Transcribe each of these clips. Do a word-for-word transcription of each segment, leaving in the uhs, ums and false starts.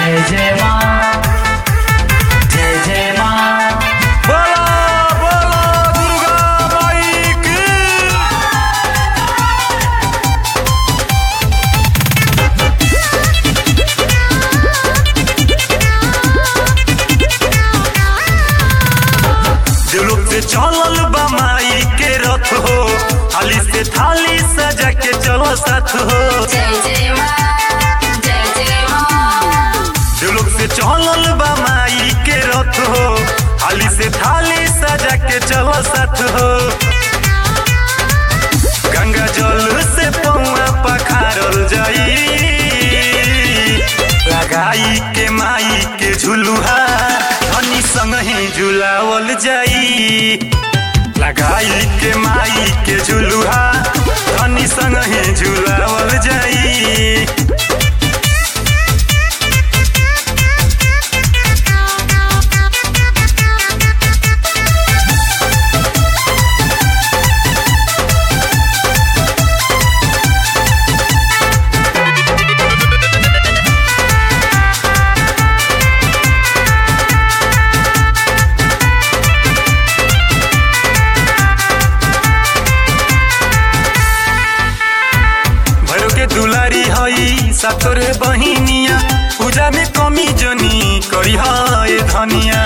जय जय माँ, जय जय माँ। बोला बोला दुर्गा माई की। जुलूम से चलल बा माई के रथ हो, थाली से थाली सजा के चलो साथ हो। जय जय माँ, जय जय माँ। जुलूम से चलल बा माई के रथ हो, थाली से थाली सजा के चलो साथ हो। गंगा जल से पौआ पखारल जाई, लगाई के माई के झुलुहा धनी संग ही झुलावल जाई। लगाई के माई के झुलुहा धनी संग ही झुलावल जाई। दुलारी हई सातोरे बहिनिया, पूजा में कमी जनी करी है धनिया।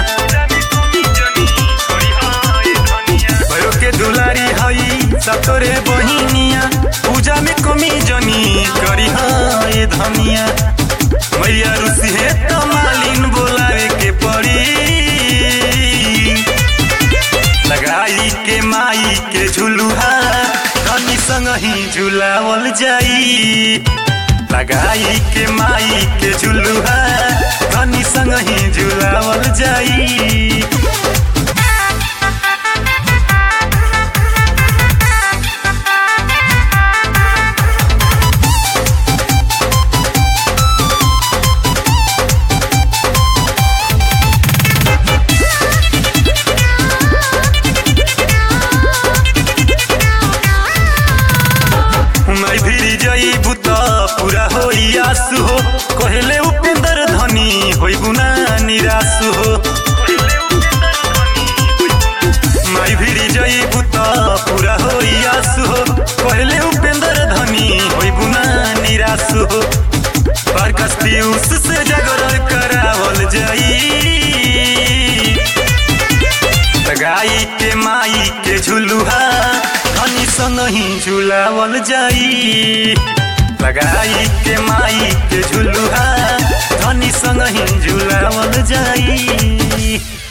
भैरो के दुलारी हई सातोरे बहिनिया, पूजा में कमी जनी करी है धनिया। मैया रुसी है तो मालिन बोलावे के पड़ी, लगाई के माई के झुलुहा धनी संग ही झुलावल जाई। लगाई के माई के झुलुहा धनी संग ही झुलावल जाई। पूरा हो आसु हो, कहले उपेंद्र धनी होई गुना निराश हो। माई भिड़ी जई बुता पूरा हो आसु हो, कहले उपेंद्र धनी होई गुना निराश हो। बरकस पीयूष से जागरण करावल जाई, लगाई के माई के झुलुहा धनी संग ही झुलावल जाई। लगाई के माई के झुलुहा धनी संग ही झुलावल जाई।